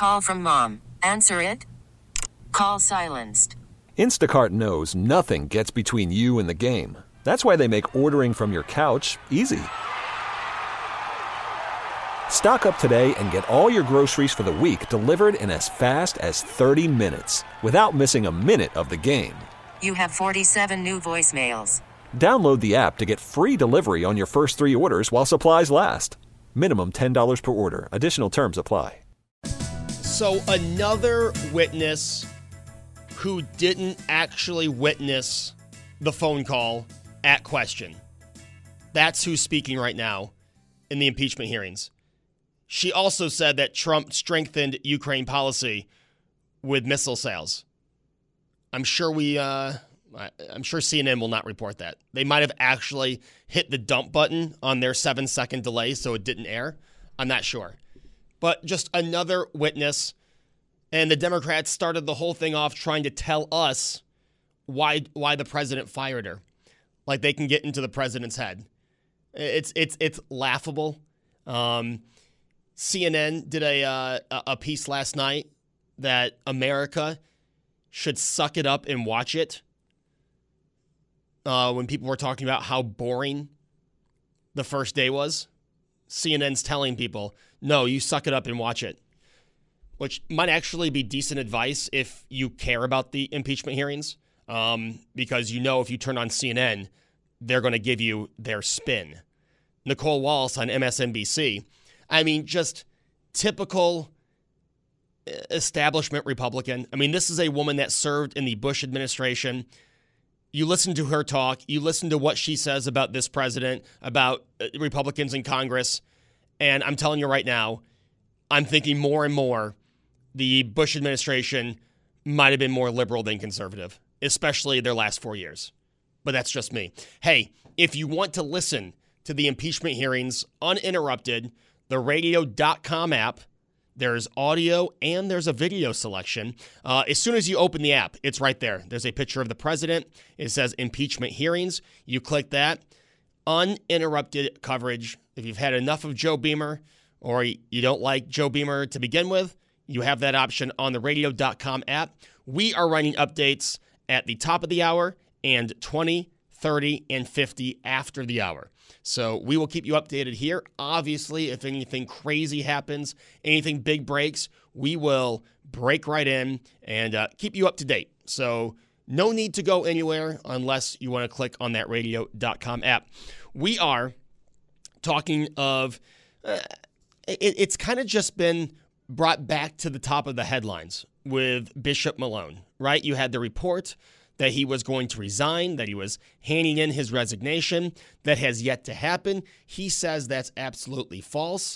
Call from mom. Answer it. Call silenced. Instacart knows nothing gets between you and the game. That's why they make ordering from your couch easy. Stock up today and get all your groceries for the week delivered in as fast as 30 minutes without missing a minute of the game. You have 47 new voicemails. Download the app to get free delivery on your first 3 orders while supplies last. Minimum $10 per order. Additional terms apply. So another witness who didn't actually witness the phone call at question. That's who's speaking right now in the impeachment hearings. She also said that Trump strengthened Ukraine policy with missile sales. I'm sure CNN will not report that. They might have actually hit the dump button on their 7-second delay so it didn't air. I'm not sure. But just another witness, and the Democrats started the whole thing off trying to tell us why the president fired her. Like they can get into the president's head. It's laughable. CNN did a piece last night that America should suck it up and watch it. When people were talking about how boring the first day was, CNN's telling people, no, you suck it up and watch it, which might actually be decent advice if you care about the impeachment hearings, because if you turn on CNN, they're going to give you their spin. Nicole Walsh on MSNBC. I mean, just typical establishment Republican. I mean, this is a woman that served in the Bush administration. You listen to her talk. You listen to what she says about this president, about Republicans in Congress. And I'm telling you right now, I'm thinking more and more the Bush administration might have been more liberal than conservative, especially their last 4 years. But that's just me. Hey, if you want to listen to the impeachment hearings uninterrupted, the radio.com app, there's audio and there's a video selection. As soon as you open the app, it's right there. There's a picture of the president. It says impeachment hearings. You click that. Uninterrupted coverage. If you've had enough of Joe Beamer or you don't like Joe Beamer to begin with, you have that option on the radio.com app. We are running updates at the top of the hour and 20, 30, and 50 after the hour. So we will keep you updated here. Obviously, if anything crazy happens, anything big breaks, we will break right in and keep you up to date. So no need to go anywhere unless you want to click on that radio.com app. We are talking of, it's kind of just been brought back to the top of the headlines with Bishop Malone, right? You had the report that he was going to resign, that he was handing in his resignation. That has yet to happen. He says that's absolutely false.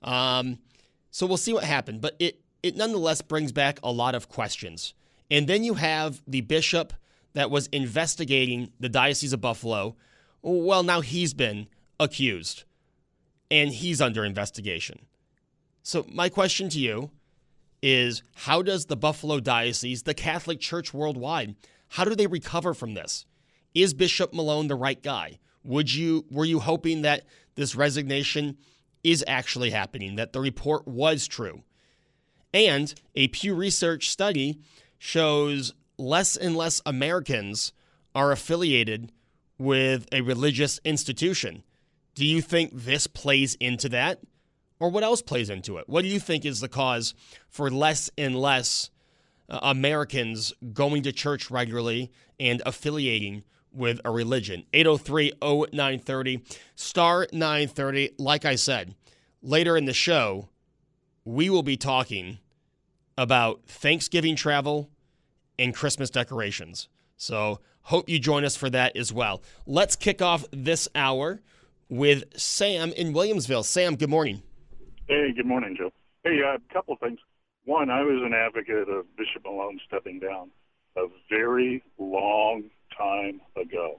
So we'll see what happened. But it nonetheless brings back a lot of questions. And then you have the bishop that was investigating the Diocese of Buffalo. Well, now he's been accused, and he's under investigation. So my question to you is, how does the Buffalo Diocese, the Catholic Church worldwide, how do they recover from this? Is Bishop Malone the right guy? Were you hoping that this resignation is actually happening, that the report was true? And a Pew Research study shows less and less Americans are affiliated with a religious institution. Do you think this plays into that? Or what else plays into it? What do you think is the cause for less and less Americans going to church regularly and affiliating with a religion? 803-0930, star 930. Like I said, later in the show, we will be talking about Thanksgiving travel and Christmas decorations. So hope you join us for that as well. Let's kick off this hour with Sam in Williamsville. Sam, good morning. Hey, good morning, Joe. Hey, a couple of things. One, I was an advocate of Bishop Malone stepping down a very long time ago.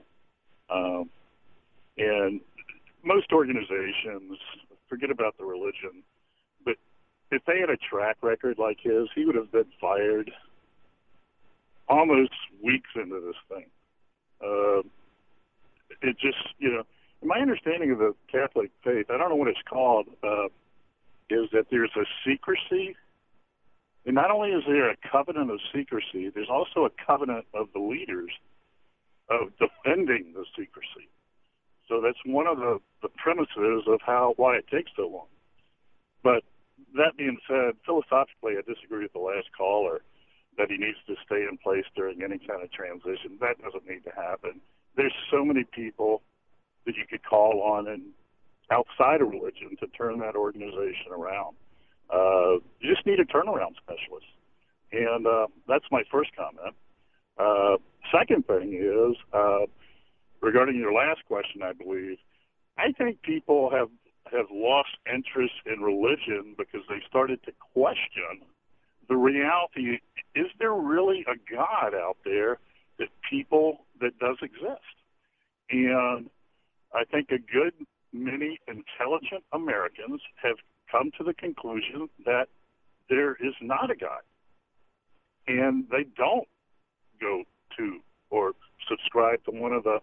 And most organizations, forget about the religion, but if they had a track record like his, he would have been fired almost weeks into this thing. It just, my understanding of the Catholic faith, I don't know what it's called, is that there's a secrecy not only is there a covenant of secrecy, there's also a covenant of the leaders of defending the secrecy. So that's one of the premises of why it takes so long. But that being said, philosophically, I disagree with the last caller that he needs to stay in place during any kind of transition. That doesn't need to happen. There's so many people that you could call on and outside of religion to turn that organization around. You just need a turnaround specialist. And that's my first comment. Second thing is, regarding your last question, I believe, I think people have lost interest in religion because they started to question the reality. Is there really a God out there that does exist? And I think a good many intelligent Americans have come to the conclusion that there is not a God. And they don't go to or subscribe to one of the,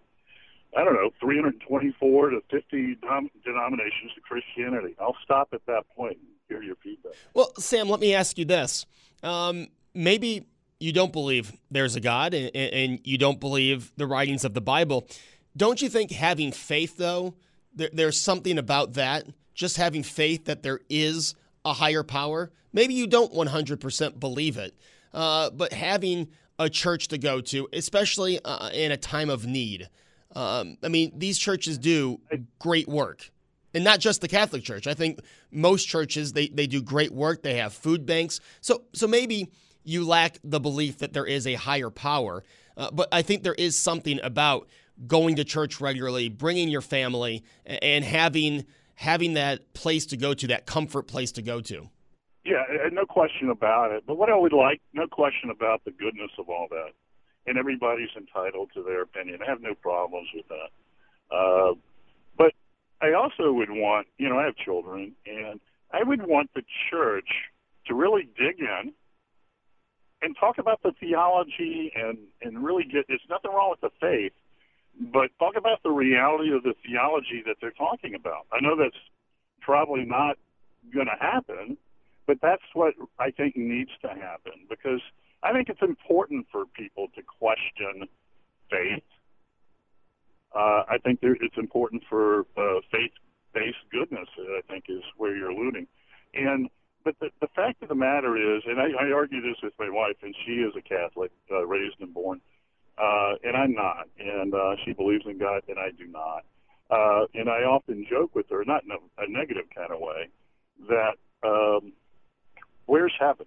324 to 50 denominations of Christianity. I'll stop at that point and hear your feedback. Well, Sam, let me ask you this. Maybe you don't believe there's a God and you don't believe the writings of the Bible. Don't you think having faith, though, there's something about that, just having faith that there is a higher power? Maybe you don't 100% believe it, but having a church to go to, especially in a time of need. These churches do great work. And not just the Catholic Church. I think most churches, they do great work. They have food banks. So maybe you lack the belief that there is a higher power. But I think there is something about going to church regularly, bringing your family, and having that place to go to, that comfort place to go to. Yeah, no question about it. But what I would like, no question about the goodness of all that. And everybody's entitled to their opinion. I have no problems with that. But I also would want, I have children, and I would want the church to really dig in and talk about the theology and really there's nothing wrong with the faith, but talk about the reality of the theology that they're talking about. I know that's probably not going to happen, but that's what I think needs to happen, because I think it's important for people to question faith. I think it's important for faith-based goodness, I think, is where you're alluding. But the fact of the matter is, and I argue this with my wife, and she is a Catholic, raised and born, and I'm not. And she believes in God, and I do not. And I often joke with her, not in a negative kind of way, that where's heaven?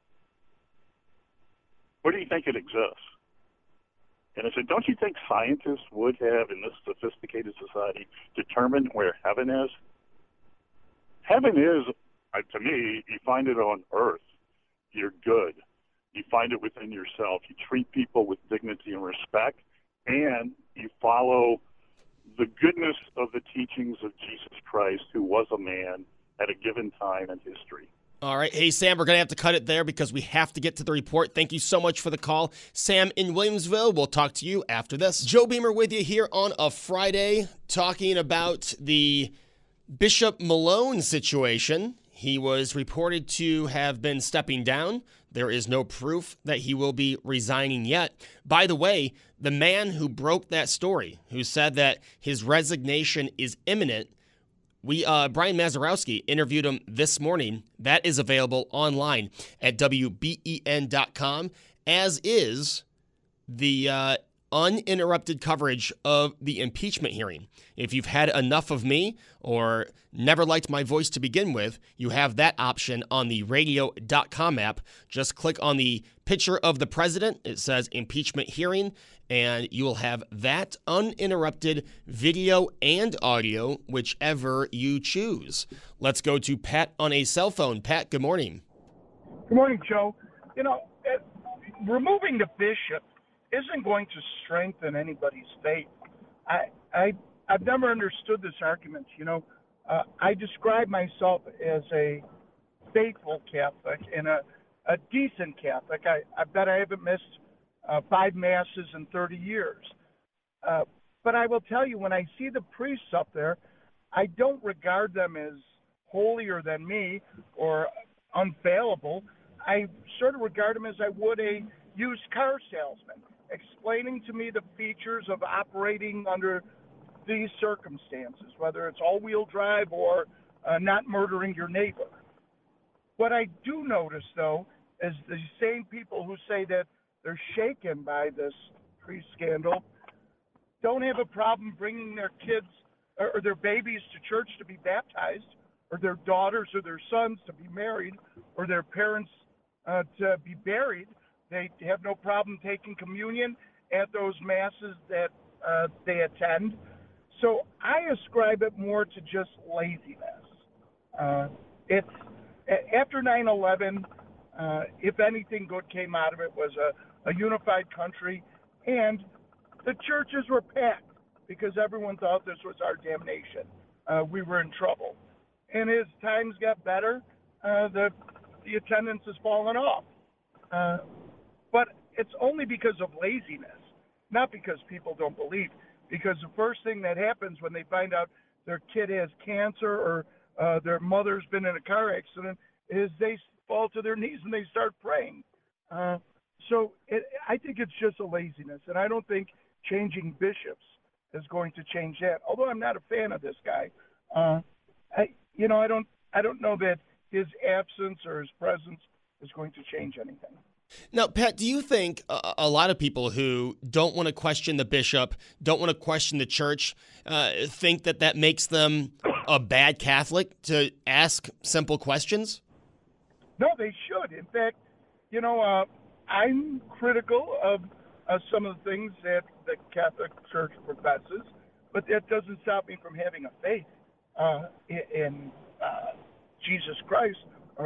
Where do you think it exists? And I said, don't you think scientists would have, in this sophisticated society, determined where heaven is? Heaven is, to me, you find it on earth. You're good. You find it within yourself. You treat people with dignity and respect, and you follow the goodness of the teachings of Jesus Christ, who was a man at a given time in history. All right. Hey, Sam, we're going to have to cut it there because we have to get to the report. Thank you so much for the call. Sam in Williamsville, we'll talk to you after this. Joe Beamer with you here on a Friday, talking about the Bishop Malone situation. He was reported to have been stepping down. There is no proof that he will be resigning yet. By the way, the man who broke that story, who said that his resignation is imminent, Brian Mazurowski interviewed him this morning. That is available online at WBEN.com, as is the uninterrupted coverage of the impeachment hearing. If you've had enough of me or never liked my voice to begin with, you have that option on the radio.com app. Just click on the picture of the president. It says impeachment hearing, and you will have that uninterrupted video and audio, whichever you choose. Let's go to Pat on a cell phone. Pat, good morning. Good morning, Joe. Removing the bishop isn't going to strengthen anybody's faith. I've never understood this argument. I describe myself as a faithful Catholic and a decent Catholic. I bet I haven't missed 5 masses in 30 years. But I will tell you, when I see the priests up there, I don't regard them as holier than me or unfallible. I sort of regard him as I would a used car salesman, explaining to me the features of operating under these circumstances, whether it's all-wheel drive or not murdering your neighbor. What I do notice, though, is the same people who say that they're shaken by this priest scandal don't have a problem bringing their kids or their babies to church to be baptized, or their daughters or their sons to be married, or their parents to be buried. They have no problem taking communion at those masses that they attend. So I ascribe it more to just laziness. It's after 9/11, if anything good came out of it was a unified country, and the churches were packed because everyone thought this was our damnation. We were in trouble. And as times got better, the attendance has fallen off. But it's only because of laziness, not because people don't believe. Because the first thing that happens when they find out their kid has cancer or their mother's been in a car accident is they fall to their knees and they start praying. So I think it's just a laziness, and I don't think changing bishops is going to change that. Although I'm not a fan of this guy, I don't know that his absence or his presence is going to change anything. Now, Pat, do you think a lot of people who don't want to question the bishop, don't want to question the church, think that makes them a bad Catholic to ask simple questions? No, they should. In fact, I'm critical of some of the things that the Catholic Church professes, but that doesn't stop me from having a faith in Jesus Christ.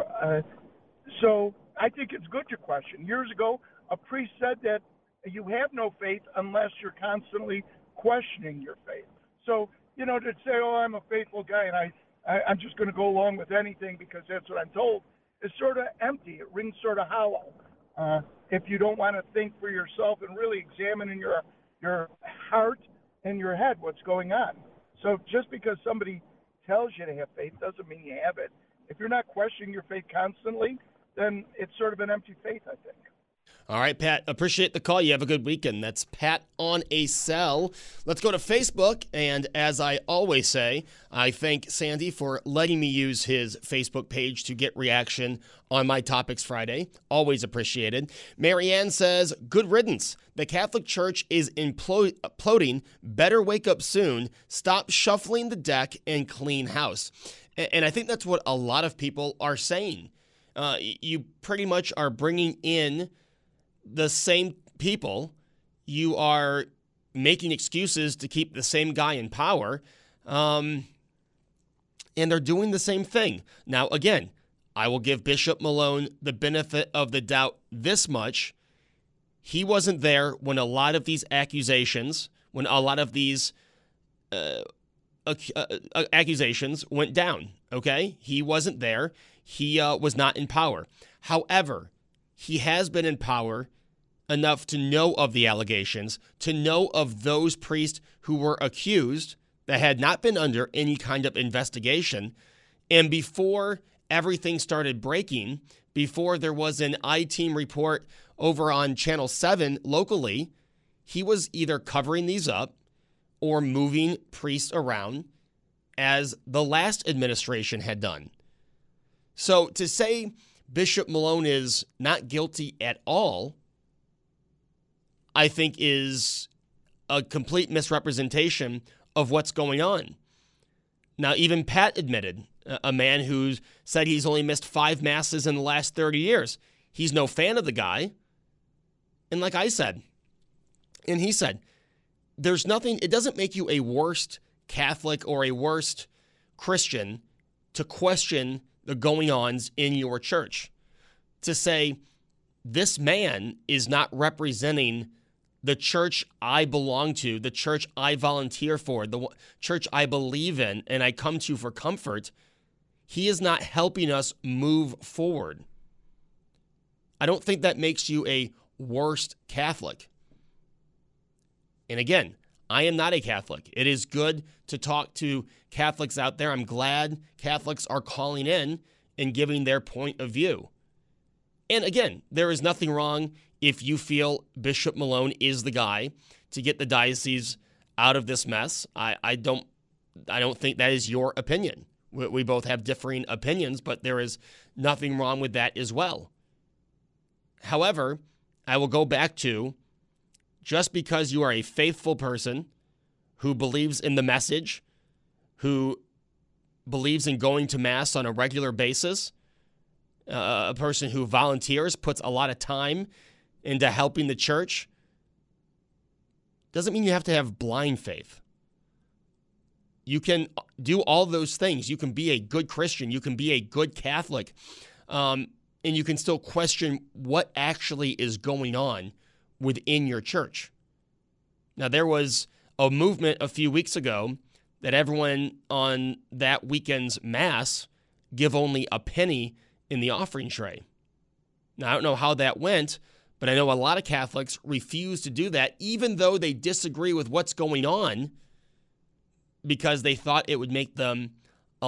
So I think it's good to question. Years ago, a priest said that you have no faith unless you're constantly questioning your faith. So, to say, I'm a faithful guy and I'm just going to go along with anything because that's what I'm told, is sort of empty. It rings sort of hollow. If you don't want to think for yourself and really examine in your heart and your head what's going on. So just because somebody tells you to have faith doesn't mean you have it. If you're not questioning your faith constantly, then it's sort of an empty faith, I think. All right, Pat, appreciate the call. You have a good weekend. That's Pat on a cell. Let's go to Facebook. And as I always say, I thank Sandy for letting me use his Facebook page to get reaction on my Topics Friday. Always appreciated. Marianne says, good riddance. The Catholic Church is imploding. Better wake up soon. Stop shuffling the deck and clean house. And I think that's what a lot of people are saying. You pretty much are bringing in the same people. You are making excuses to keep the same guy in power, and they're doing the same thing. Now, again, I will give Bishop Malone the benefit of the doubt this much. He wasn't there when a lot of these accusations, when a lot of these accusations went down, okay? He wasn't there. He was not in power. However, he has been in power enough to know of the allegations, to know of those priests who were accused that had not been under any kind of investigation. And before everything started breaking, before there was an I-Team report over on Channel 7 locally, he was either covering these up or moving priests around as the last administration had done. So to say Bishop Malone is not guilty at all, I think is a complete misrepresentation of what's going on. Now, even Pat admitted, a man who said he's only missed 5 masses in the last 30 years. He's no fan of the guy. And like I said, and he said, there's nothing, it doesn't make you a worse Catholic or a worse Christian to question the going-ons in your church. To say, this man is not representing the church I belong to, the church I volunteer for, the church I believe in, and I come to for comfort. He is not helping us move forward. I don't think that makes you a worse Catholic. And again, I am not a Catholic. It is good to talk to Catholics out there. I'm glad Catholics are calling in and giving their point of view. And again, there is nothing wrong if you feel Bishop Malone is the guy to get the diocese out of this mess. I don't think that is your opinion. We both have differing opinions, but there is nothing wrong with that as well. However, I will go back to, just because you are a faithful person who believes in the message, who believes in going to Mass on a regular basis, a person who volunteers, puts a lot of time into helping the church, doesn't mean you have to have blind faith. You can do all those things. You can be a good Christian. You can be a good Catholic. And you can still question what actually is going on within your church. Now, there was a movement a few weeks ago that everyone on that weekend's Mass give only a penny in the offering tray. Now, I don't know how that went, but I know a lot of Catholics refuse to do that, even though they disagree with what's going on, because they thought it would make them it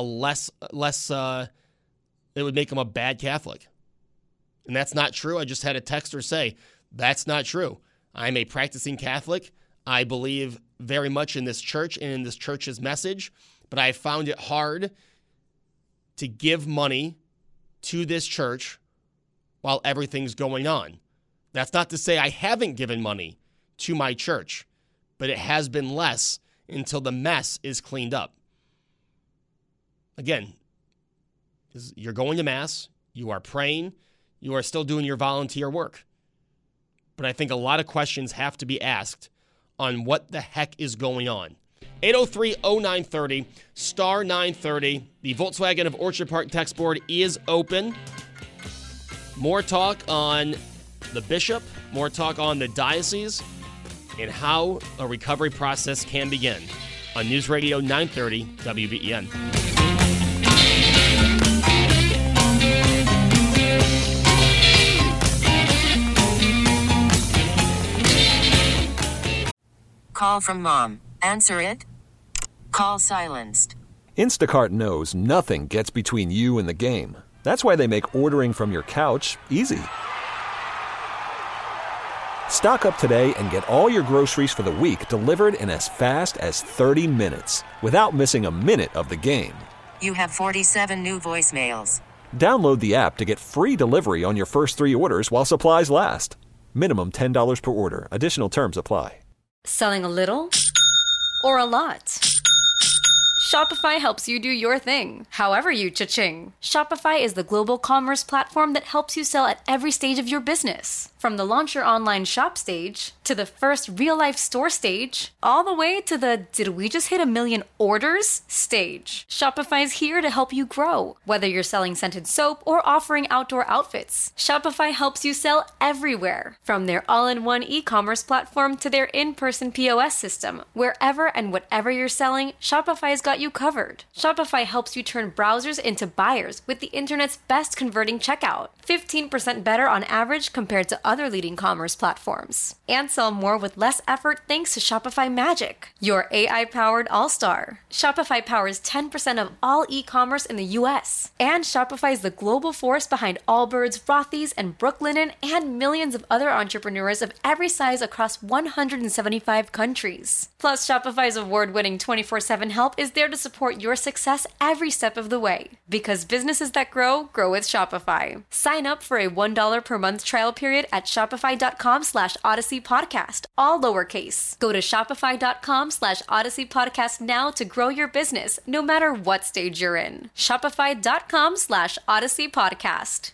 would make them a bad Catholic. And that's not true. I just had a texter say, that's not true. I'm a practicing Catholic. I believe very much in this church and in this church's message, but I found it hard to give money to this church while everything's going on. That's not to say I haven't given money to my church, but it has been less until the mess is cleaned up. Again, you're going to Mass, you are praying, you are still doing your volunteer work. But I think a lot of questions have to be asked on what the heck is going on. 803-0930, star 930. The Volkswagen of Orchard Park text board is open. More talk on the bishop, more talk on the diocese, and how a recovery process can begin on News Radio 930 WBEN. Call from mom. Answer it. Call silenced. Instacart knows nothing gets between you and the game. That's why they make ordering from your couch easy. Stock up today and get all your groceries for the week delivered in as fast as 30 minutes without missing a minute of the game. You have 47 new voicemails. Download the app to get free delivery on your first 3 orders while supplies last. Minimum $10 per order. Additional terms apply. Selling a little or a lot? Shopify helps you do your thing, however you cha-ching. Shopify is the global commerce platform that helps you sell at every stage of your business. From the launch your online shop stage, to the first real-life store stage, all the way to the did we just hit 1 million orders stage. Shopify's here to help you grow. Whether you're selling scented soap or offering outdoor outfits, Shopify helps you sell everywhere. From their all-in-one e-commerce platform to their in-person POS system, wherever and whatever you're selling, Shopify's got you covered. Shopify helps you turn browsers into buyers with the internet's best converting checkout. 15% better on average compared to other leading commerce platforms. And sell more with less effort thanks to Shopify Magic, your AI-powered all-star. Shopify powers 10% of all e-commerce in the US. And Shopify is the global force behind Allbirds, Rothy's, and Brooklinen, and millions of other entrepreneurs of every size across 175 countries. Plus, Shopify's award-winning 24/7 help is there to support your success every step of the way. Because businesses that grow, grow with Shopify. Sign up for a $1 per month trial period at shopify.com/Odyssey Podcast, all lowercase. Go to shopify.com/Odyssey Podcast now to grow your business, no matter what stage you're in. Shopify.com/Odyssey Podcast.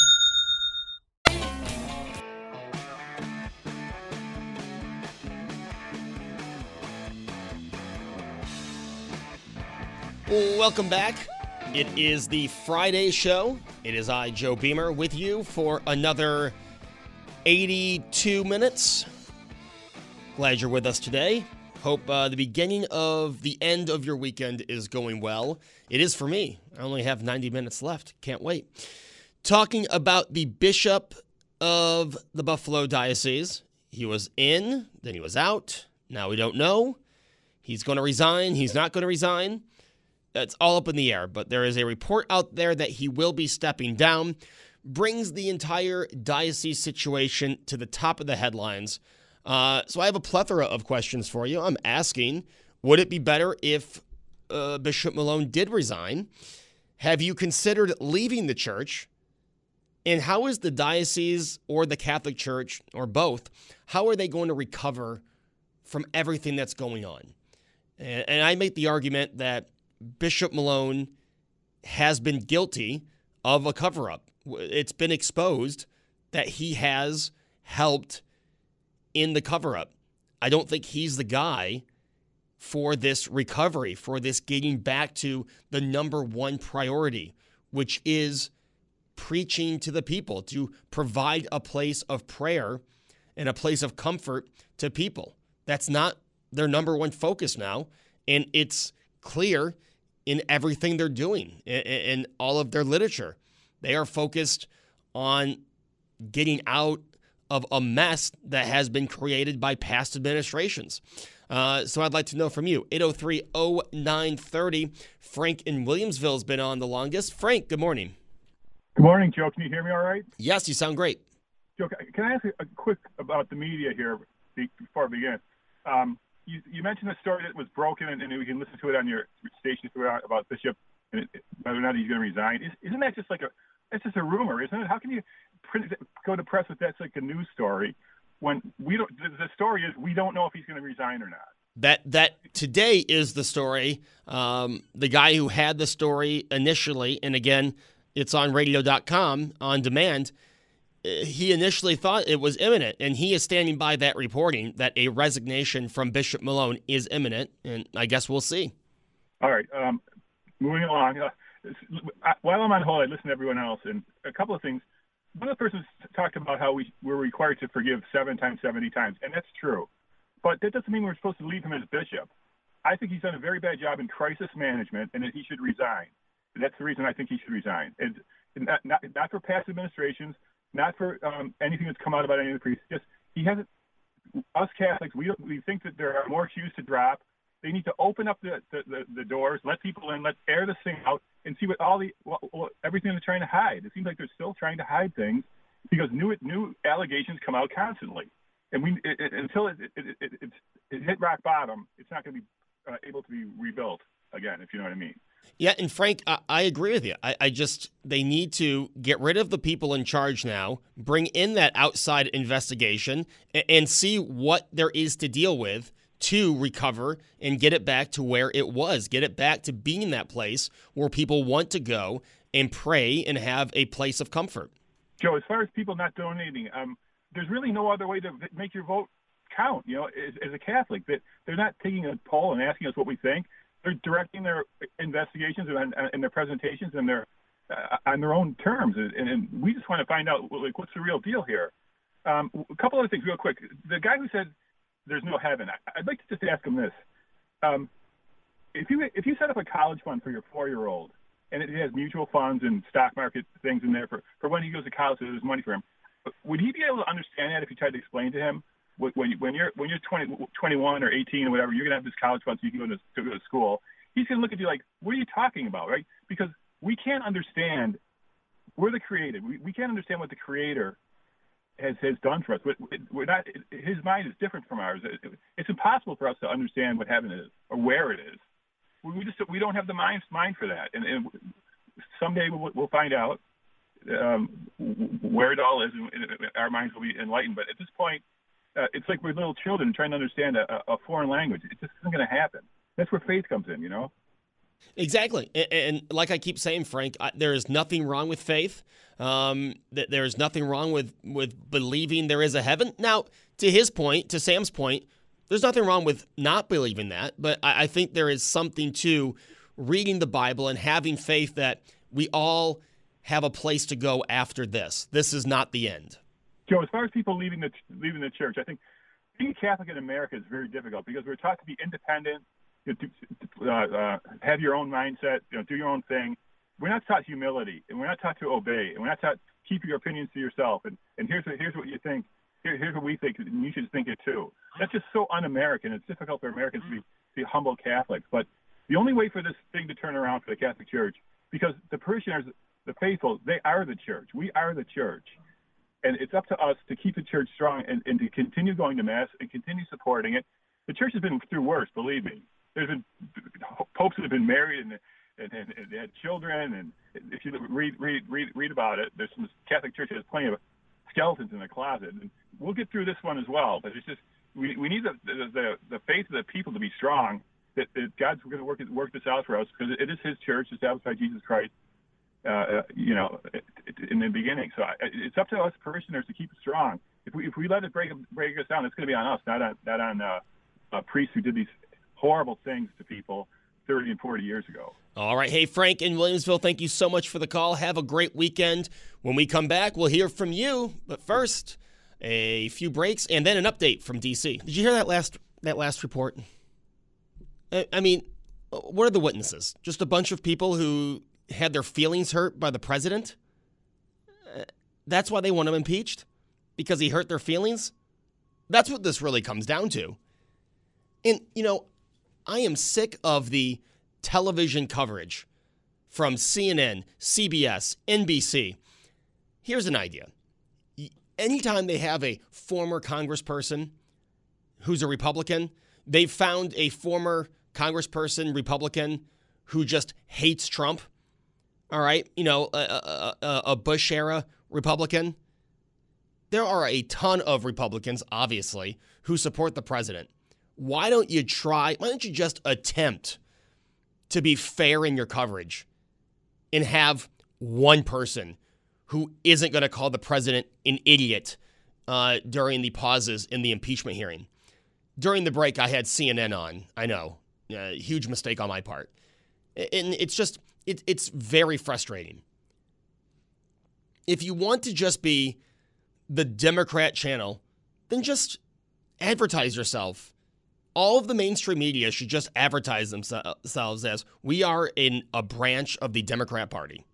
Welcome back. It is the Friday show. It is I, Joe Beamer, with you for another 82 minutes. Glad you're with us today. Hope the beginning of the end of your weekend is going well. It is for me. I only have 90 minutes left. Can't wait. Talking about the bishop of the Buffalo Diocese. He was in, then he was out. Now we don't know. He's going to resign. He's not going to resign. It's all up in the air, but there is a report out there that he will be stepping down. brings the entire diocese situation to the top of the headlines. So I have a plethora of questions for you. I'm asking, would it be better if Bishop Malone did resign? Have you considered leaving the church? And how is the diocese or the Catholic Church, or both, how are they going to recover from everything that's going on? And I make the argument that Bishop Malone has been guilty of a cover-up. It's been exposed that he has helped in the cover-up. I don't think he's the guy for this recovery, for this getting back to the number one priority, which is preaching to the people, to provide a place of prayer and a place of comfort to people. That's not their number one focus now, and it's clear in everything they're doing, in all of their literature. They are focused on getting out of a mess that has been created by past administrations. So I'd like to know from you. 803-0930. Frank in Williamsville has been on the longest. Frank, good morning. Good morning, Joe. Can you hear me all right? Yes, you sound great. Joe, can I ask a quick about the media here before I begin? You mentioned a story that was broken, and we can listen to it on your station about Bishop and whether or not he's going to resign. Isn't that just it's just a rumor, isn't it? How can you go to press with that's like a news story when we don't? The story is we don't know if he's going to resign or not. That today is the story. The guy who had the story initially, and again, it's on radio.com on demand. He initially thought it was imminent, and he is standing by that reporting that a resignation from Bishop Malone is imminent, and I guess we'll see. All right. Moving along. While I'm on hold, I listen to everyone else, and a couple of things. One of the persons talked about how we're required to forgive 7 times, 70 times, and that's true. But that doesn't mean we're supposed to leave him as bishop. I think he's done a very bad job in crisis management, and that he should resign. That's the reason I think he should resign. And not for past administrations, not for anything that's come out about any of the priests. Just he hasn't. Us Catholics, we think that there are more shoes to drop. They need to open up the doors, let people in, let's air this thing out, and see what everything they're trying to hide. It seems like they're still trying to hide things because new allegations come out constantly, and until it hit rock bottom, it's not going to be able to be rebuilt again, if you know what I mean. Yeah, and Frank, I agree with you. They need to get rid of the people in charge now, bring in that outside investigation, and see what there is to deal with to recover and get it back to where it was, get it back to being that place where people want to go and pray and have a place of comfort. Joe, as far as people not donating, there's really no other way to make your vote count. You know, as a Catholic, that they're not taking a poll and asking us what we think. They're directing their investigations and their presentations and on their own terms, and we just want to find out what's the real deal here. A couple other things, real quick. The guy who said there's no heaven, I'd like to just ask him this: if you set up a college fund for your 4-year-old, and it has mutual funds and stock market things in there for when he goes to college, so there's money for him, would he be able to understand that if you tried to explain to him? When you're 21 or 18 or whatever, you're gonna have this college fund so you can go to school. He's gonna look at you like, what are you talking about, right? Because we can't understand. We're the created. We can't understand what the Creator has done for us. We're not. His mind is different from ours. It's impossible for us to understand what heaven is or where it is. We don't have the mind for that. And someday we'll find out where it all is, and our minds will be enlightened. But at this point, it's like we're little children trying to understand a foreign language. It just isn't going to happen. That's where faith comes in, you know? Exactly. And like I keep saying, Frank, there is nothing wrong with faith. There is nothing wrong with believing there is a heaven. Now, to his point, to Sam's point, there's nothing wrong with not believing that. But I think there is something to reading the Bible and having faith that we all have a place to go after this. This is not the end. Joe, as far as people leaving the church, I think being Catholic in America is very difficult because we're taught to be independent, have your own mindset, do your own thing. We're not taught humility, and we're not taught to obey, and we're not taught keep your opinions to yourself. And here's what you think. Here's what we think, and you should think it too. That's just so un-American. It's difficult for Americans to be humble Catholics. But the only way for this thing to turn around for the Catholic Church, because the parishioners the faithful, they are the church. We are the church. And it's up to us to keep the church strong and to continue going to Mass and continue supporting it. The church has been through worse, believe me. There's been popes that have been married and they had children. And if you read about it, there's some Catholic Church has plenty of skeletons in the closet. And we'll get through this one as well. But it's just we need the faith of the people to be strong, that God's going to work this out for us, because it is His church established by Jesus Christ. In the beginning. So it's up to us parishioners to keep it strong. If we let it break us down, it's going to be on us, not on priests who did these horrible things to people 30 and 40 years ago. All right. Hey, Frank in Williamsville, thank you so much for the call. Have a great weekend. When we come back, we'll hear from you. But first, a few breaks and then an update from D.C. Did you hear that last report? I mean, what are the witnesses? Just a bunch of people who had their feelings hurt by the president? That's why they want him impeached? Because he hurt their feelings? That's what this really comes down to. And, I am sick of the television coverage from CNN, CBS, NBC. Here's an idea. Anytime they have a former congressperson who's a Republican, they've found a former congressperson Republican who just hates Trump. All right, a Bush-era Republican. There are a ton of Republicans, obviously, who support the president. Why don't you just attempt to be fair in your coverage and have one person who isn't going to call the president an idiot during the pauses in the impeachment hearing? During the break, I had CNN on. I know, huge mistake on my part. And it's just... It's very frustrating. If you want to just be the Democrat channel, then just advertise yourself. All of the mainstream media should just advertise themselves as, we are in a branch of the Democrat Party.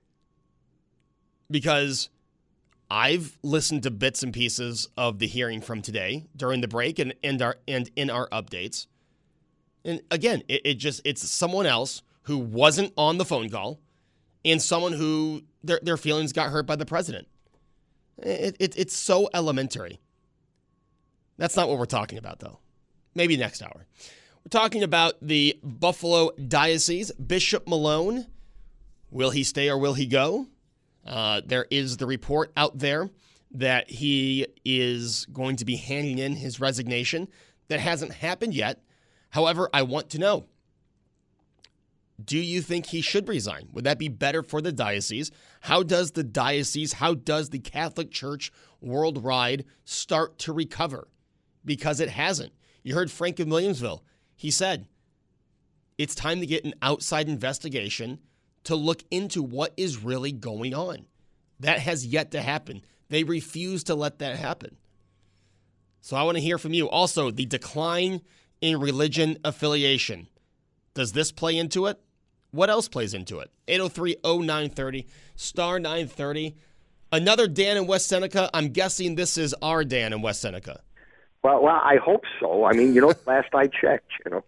Because I've listened to bits and pieces of the hearing from today during the break and in our updates. And again, it's someone else who wasn't on the phone call, and someone who their feelings got hurt by the president. It's so elementary. That's not what we're talking about, though. Maybe next hour. We're talking about the Buffalo Diocese. Bishop Malone, will he stay or will he go? There is the report out there that he is going to be handing in his resignation. That hasn't happened yet. However, I want to know, do you think he should resign? Would that be better for the diocese? How does the Catholic Church worldwide start to recover? Because it hasn't. You heard Frank in Williamsville. He said, it's time to get an outside investigation to look into what is really going on. That has yet to happen. They refuse to let that happen. So I want to hear from you. Also, the decline in religion affiliation. Does this play into it? What else plays into it? 803-0930, star 930. Another Dan in West Seneca. I'm guessing this is our Dan in West Seneca. Well, I hope so. I mean, last I checked,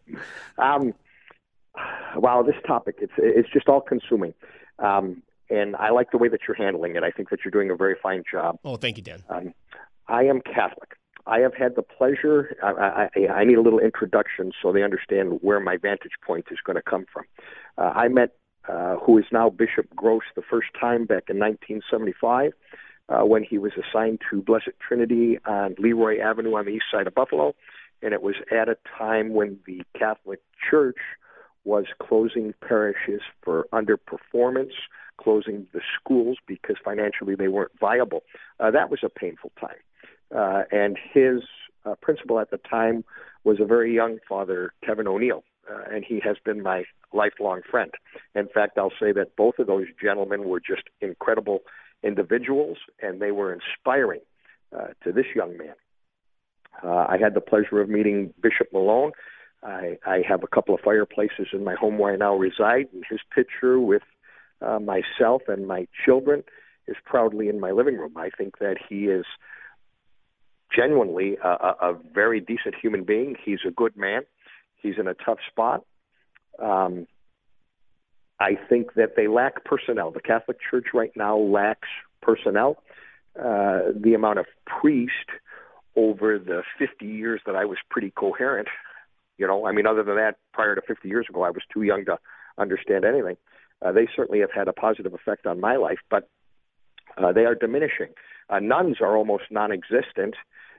Wow, this topic, it's just all consuming. And I like the way that you're handling it. I think that you're doing a very fine job. Oh, thank you, Dan. I am Catholic. I have had the pleasure, I need a little introduction so they understand where my vantage point is going to come from. I met who is now Bishop Gross the first time back in 1975 when he was assigned to Blessed Trinity on Leroy Avenue on the east side of Buffalo. And it was at a time when the Catholic Church was closing parishes for underperformance, closing the schools because financially they weren't viable. That was a painful time. And his principal at the time was a very young father, Kevin O'Neill, and he has been my lifelong friend. In fact, I'll say that both of those gentlemen were just incredible individuals, and they were inspiring to this young man. I had the pleasure of meeting Bishop Malone. I have a couple of fireplaces in my home where I now reside, and his picture with myself and my children is proudly in my living room. I think that he is genuinely a very decent human being. He's a good man. He's in a tough spot. I I think that they lack personnel. The Catholic Church right now lacks personnel. The amount of priest over the 50 years that I was pretty coherent, other than that, prior to 50 years ago, I was too young to understand anything. They certainly have had a positive effect on my life, but they are diminishing. Nuns are almost non-existent,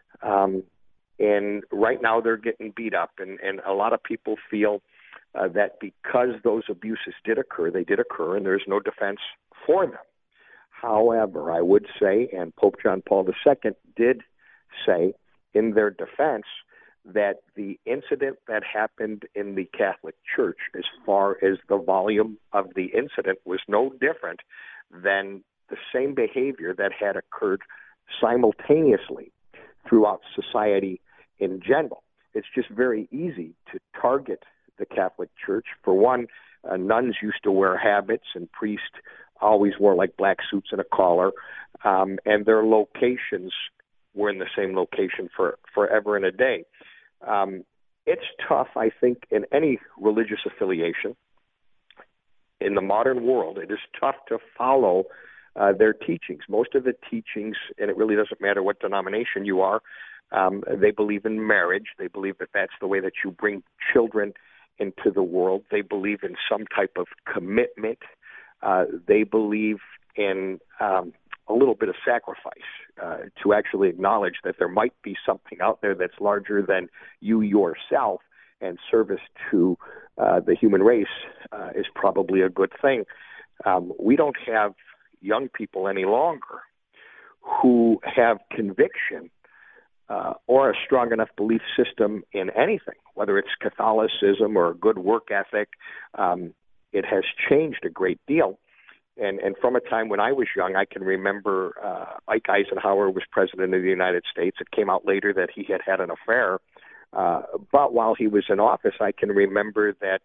and right now they're getting beat up, and a lot of people feel that because those abuses did occur, and there's no defense for them. However, I would say, and Pope John Paul II did say in their defense, that the incident that happened in the Catholic Church, as far as the volume of the incident, was no different than the same behavior that had occurred simultaneously throughout society in general. It's just very easy to target the Catholic Church. For one, nuns used to wear habits, and priests always wore like black suits and a collar, and their locations were in the same location for forever and a day. It's tough, I think, in any religious affiliation. In the modern world, it is tough to follow their teachings. Most of the teachings, and it really doesn't matter what denomination you are, they believe in marriage. They believe that that's the way that you bring children into the world. They believe in some type of commitment. They believe in a little bit of sacrifice to actually acknowledge that there might be something out there that's larger than you yourself, and service to the human race is probably a good thing. We don't have young people any longer who have conviction or a strong enough belief system in anything, whether it's Catholicism or a good work ethic. It has changed a great deal. And from a time when I was young, I can remember Ike Eisenhower was president of the United States. It came out later that he had an affair. But while he was in office, I can remember that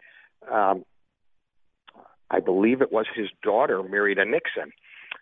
I believe it was his daughter married a Nixon.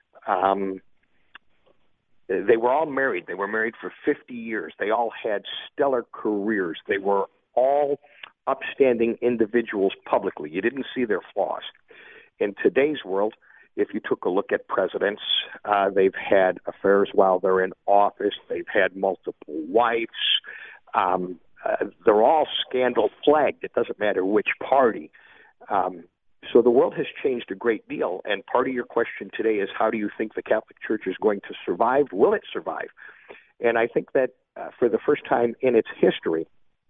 They were all married. They were married for 50 years. They all had stellar careers. They were all upstanding individuals publicly. You didn't see their flaws. In today's world, if you took a look at presidents, they've had affairs while they're in office. They've had multiple wives. They're all scandal flagged. It doesn't matter which party. So the world has changed a great deal. And part of your question today is, how do you think the Catholic Church is going to survive? Will it survive? And I think that for the first time in its history,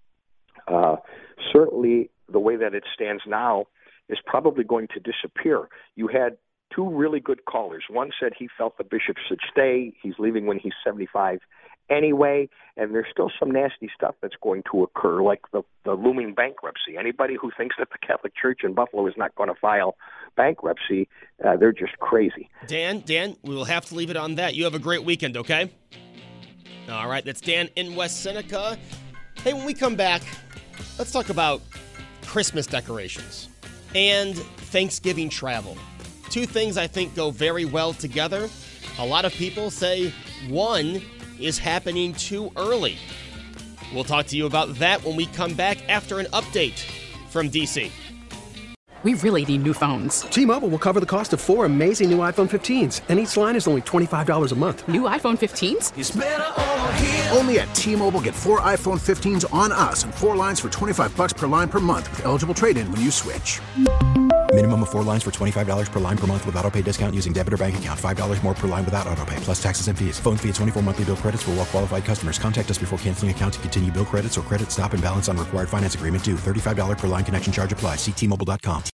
certainly the way that it stands now is probably going to disappear. You had two really good callers. One said he felt the bishop should stay. He's leaving when he's 75 anyway, and there's still some nasty stuff that's going to occur, like the looming bankruptcy. Anybody who thinks that the Catholic Church in Buffalo is not going to file bankruptcy, they're just crazy. Dan, we will have to leave it on that. You have a great weekend, okay? All right, that's Dan in West Seneca. Hey, when we come back, let's talk about Christmas decorations and Thanksgiving travel. Two things I think go very well together. A lot of people say one is happening too early. We'll talk to you about that when we come back after an update from DC. We really need new phones. T-Mobile will cover the cost of 4 amazing new iPhone 15s, and each line is only $25 a month. New iPhone 15s? It's better over here. Only at T-Mobile, get 4 iPhone 15s on us and 4 lines for $25 per line per month with eligible trade-in when you switch. Minimum of 4 lines for $25 per line per month with autopay discount using debit or bank account. $5 more per line without autopay, plus taxes and fees. Phone fee at 24 monthly bill credits for well-qualified customers. Contact us before canceling account to continue bill credits or credit stop and balance on required finance agreement due. $35 per line connection charge applies. See T-Mobile.com.